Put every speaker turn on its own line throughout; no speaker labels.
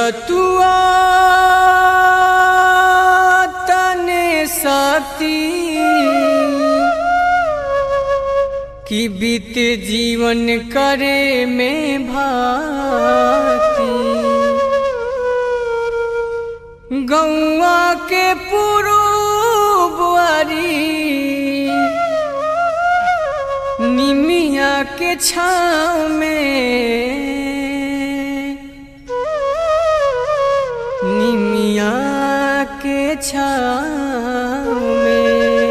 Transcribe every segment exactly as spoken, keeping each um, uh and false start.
तुआ तने शक्ति कि बीत जीवन करे में भाती गौआ के पुरुबवारी निमिया के छाँव में निमिया के छाँव में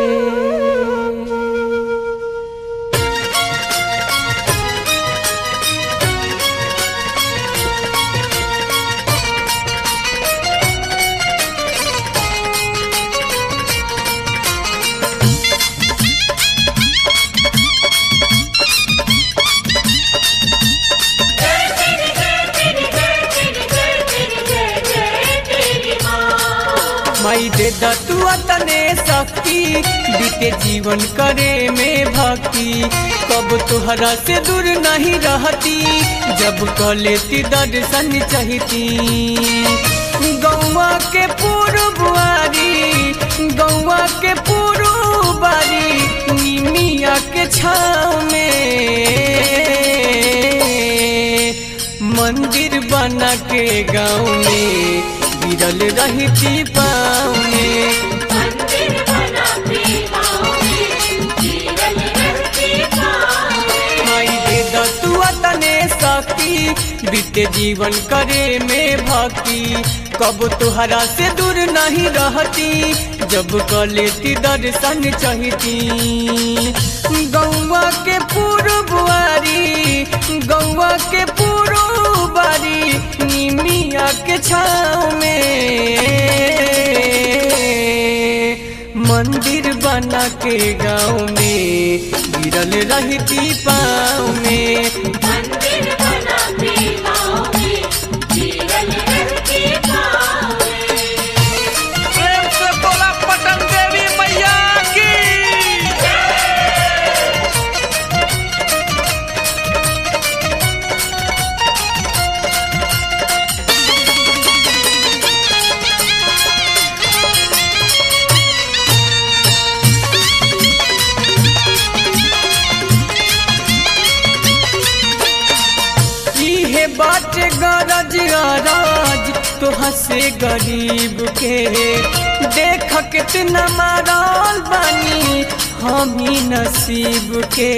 माई दे दतुआ तने शक्ति बीते जीवन करे में भक्ति कब तुहरा से दूर नहीं रहती जब कलेती दर्शन चाहती गौवा के पुरुबवारी गौवा के पुरुबवारी निमिया के छाँव में मंदिर बना के गाँव में गिरल रहती पाँव में
मंदिर बना के गाँव में गिरल रहती पाँव में।
माई दे दतुआ तने शक्ति बीते जीवन करे में भक्ति कब तुहरा से दूर नहीं रहती जब कलेती दर्शन चाहती गौवा के पुरुबवारी गौवा के पुरुबवारी निमिया के छाँव में मंदिर बना के गाँव में गिरल रहती पाँव में
मंदिर बना के गाँव में गिरल रहती पाँव में।
प्रेम से बोला पटन देवी मैया की।
इहे बात गरज राज तो हंसे गरीब के देख कितना मारल बानी हम ही नसीब के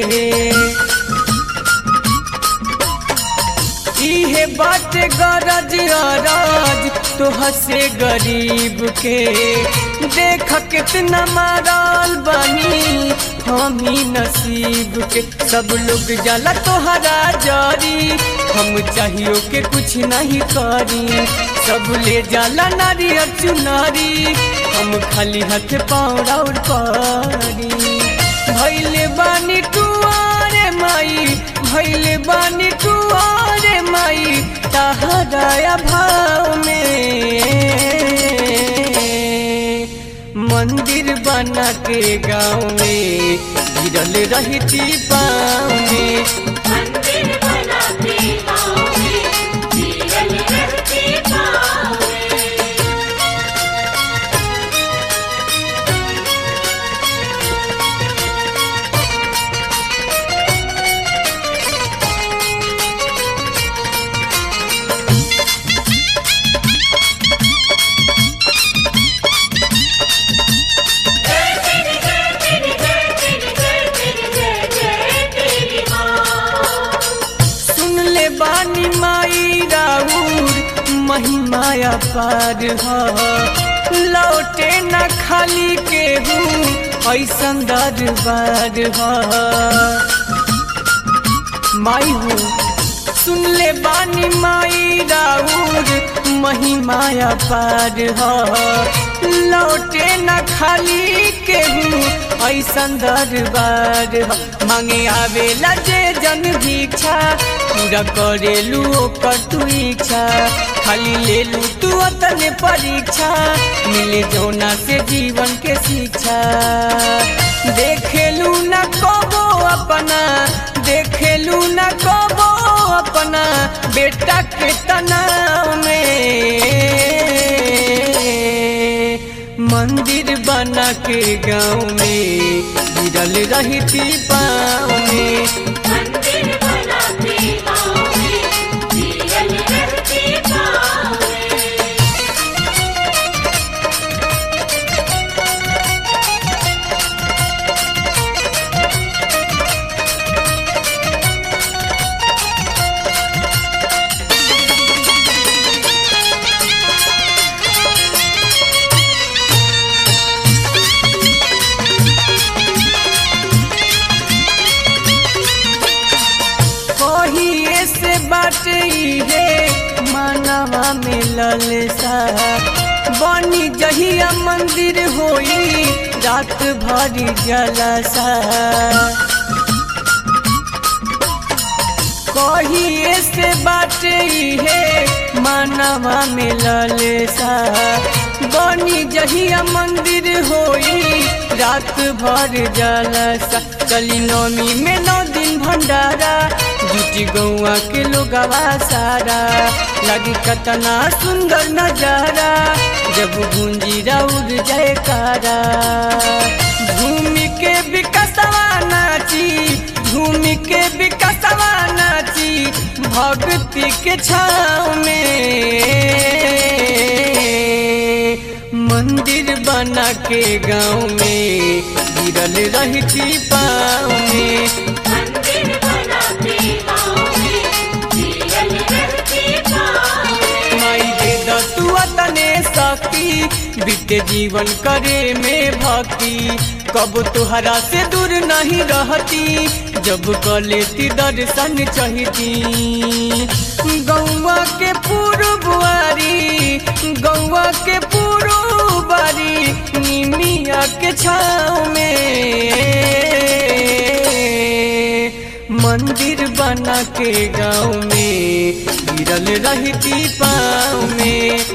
इहे बात गरज राज तो हंसे गरीब के देख कितना मारल बानी हम ही नसीब के सब लोग जाला तोहरा जारी हम चाहियो के कुछ नहीं करी सब ले जाला नारियल चुनारी हम खाली हाथ पाँव और पारी भैले बानी टुआरे माई भैले बानी टुआरे माई तहराया भाव में मंदिर बना के गाँव में गिरल रहती पाँव में
मंदिर बना के गाँव में गिरल रहती पाँव में।
बानी माई राउर महिमाया पार हा लौटे न खाली के हूँ ऐसन दरबार हा माई हो सुन ले बानी माई राउर महिमाया पार हा लौटे न खाली के हूँ ऐसन दरबार हा मांगे आवेला जे जन भिक्षा पूरा करेलू ओकर तू इच्छा खाली ले लू तू अतने परीक्षा मिले जौना से जीवन के शिक्षा देखेलू न कबो अपना देखेलू न कबो अपना बेटा के तनाव में मंदिर बना के गाँव में गिरल रहती पाँव में।
मंदिर बना के गाँव में गिरल रहती पाँव में।
कहिए से बाटे है मानवा में ललसा बनी जहिया मंदिर होई रात भरी जलसा। कहिए से बाटे है मानवा में ललसा बनी जहिया मंदिर होई रात भर जलसा। चली नौमी में नौ दिन भंडारा जुटी गौआ के लोगवा सारा लगी कतना सुंदर नजारा जब गूंजी राउर जयकारा। भूमि के विकसवा नाची भूमि के विकसवा नाची भक्ति के छाँव में। मंदिर बना के गाँव में गिरल रहती पाँव में।
मंदिर बना के गाँव में गिरल रहती पाँव में।
माई दे द तू तने शक्ति बीते जीवन करे में भक्ति कब तुहरा से दूर नहीं रहती जब कलेती दर्शन चाहती। गौवा के पूर्ववारी गौवा के पूर्ववारी निमिया के छाँव में। मंदिर बना के गाँव में गिरल रहती पाँव में।